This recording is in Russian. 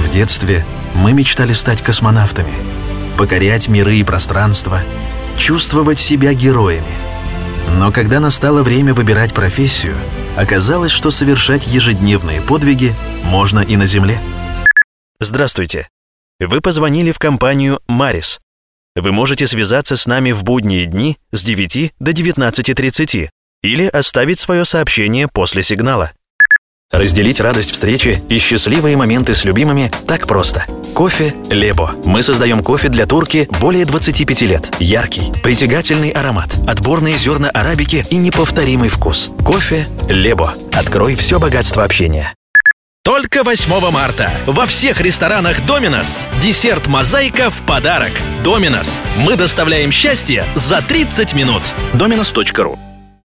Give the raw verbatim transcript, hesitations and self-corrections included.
В детстве мы мечтали стать космонавтами, покорять миры и пространства, чувствовать себя героями. Но когда настало время выбирать профессию, оказалось, что совершать ежедневные подвиги можно и на Земле. Здравствуйте! Вы позвонили в компанию «Марис». Вы можете связаться с нами в будние дни с девяти до девятнадцати тридцати или оставить свое сообщение после сигнала. Разделить радость встречи и счастливые моменты с любимыми так просто. Кофе Лебо. Мы создаем кофе для турки более двадцати пяти лет. Яркий, притягательный аромат, отборные зерна арабики и неповторимый вкус. Кофе Лебо. Открой все богатство общения. Только восьмого марта во всех ресторанах «Доминос» десерт «Мозаика» в подарок. «Доминос». Мы доставляем счастье за тридцать минут. доминос точка ру